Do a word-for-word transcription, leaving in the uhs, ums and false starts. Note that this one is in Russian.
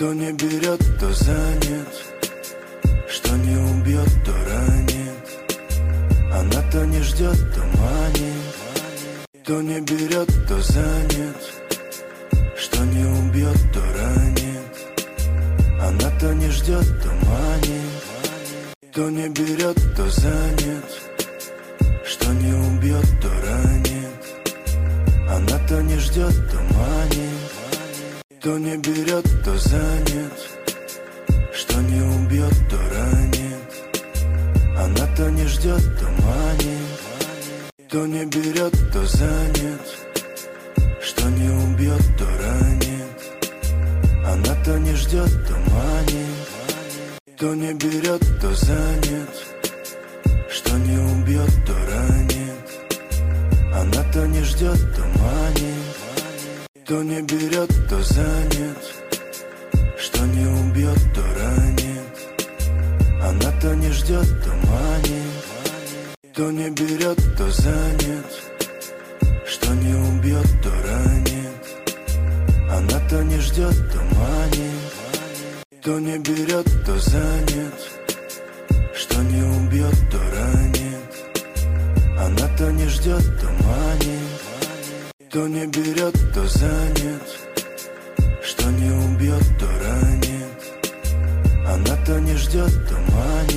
Кто не берет, то занят, что не убьет, то ранит. Она-то не ждет, то манит. Кто не берет, то занят, что не убьет, то ранит. Она-то не ждет, то манит. Кто не берет, то занят, что не убьет, то ранит. Она-то не ждет, то манит. Кто не берет, то занят, что не убьет, то ранит. Она-то не ждет, то манит. Кто не берет, то занят, что не убьет, то ранит. Она-то не ждет, то манит. Кто не берет, то занят, что не убьет, то ранит. Она-то не ждет, то манит. Кто не берет, то занят, что не убьет, то ранит. Она-то не ждет, то манит. Кто не берет, то занят, что не убьет, то ранит. Она-то не ждет, то манит. Кто не берет, то занят, что не убьет, то ранит. Она-то не ждет, то манит. Кто не берет, то занят, что не убьет, то ранит. Она-то не ждет,